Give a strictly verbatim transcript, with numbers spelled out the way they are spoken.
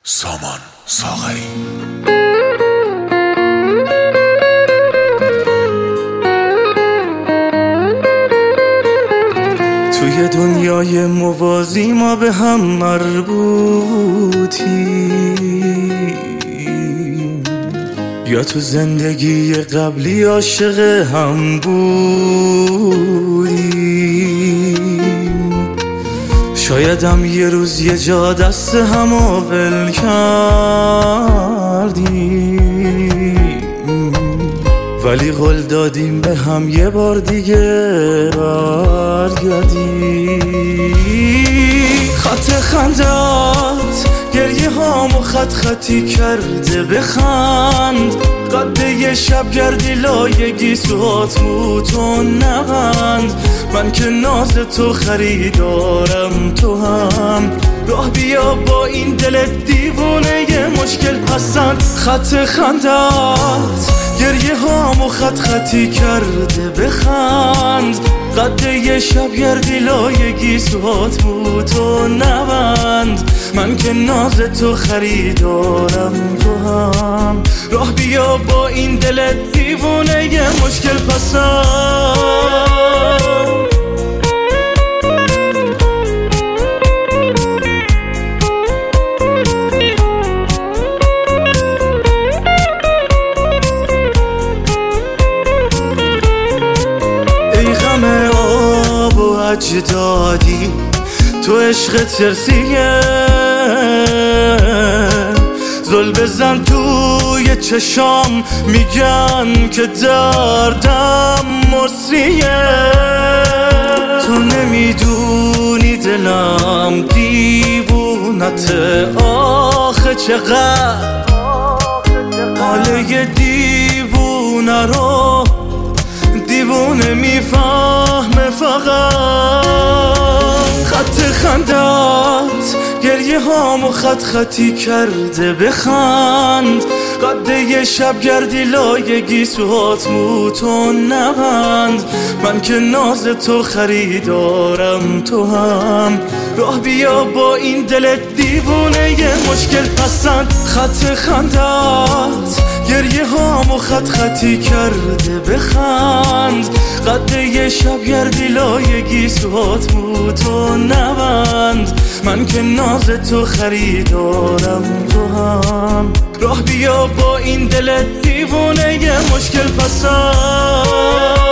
سامان ساغری. توی دنیای موازی ما به هم مربوطیم، یا تو زندگی قبلی عاشق هم بودیم. شاید هم یه روز یه جا دست هم ول کردیم، ولی قول دادیم به هم یه بار دیگه برگردیم. خط خندت گریه هامو خط خطی کرده، بخند قد یه شب گردی لایگی سوات موتو نبند. من که ناز تو خریدارم، تو هم راه بیا با این دلت دیوونه یه مشکل پسند. خط خندت گریه هامو خط خطی کرده، بخند قد یه شب گردی لایگی سوات موتو نبند. من که ناز تو خریدارم، تو هم راه بیا با این دلت دیوونه یه مشکل پسند. اجدادی تو عشق ترسیه، زل بزن توی چشام میگن که دردم مرسیه. تو نمیدونی دلم دیوونته، آخه چقدر حال یه دیوونه رو دیوونه میفهمه فقط. خط خندت گریه هامو خط خطی کرده، بخند قد یه شب گردی لایگی سوات موتو نبند. من که ناز تو خریدارم، تو هم راه بیا با این دلت دیوونه یه مشکل پسند. خط خندت گریه هامو خط خطی کرده، بخند قد یه شب گردی لایگی سوات موتو نبند. من که ناز تو خریدارم، تو هم راه بیا با این دلت دیوونه یه مشکل پسند.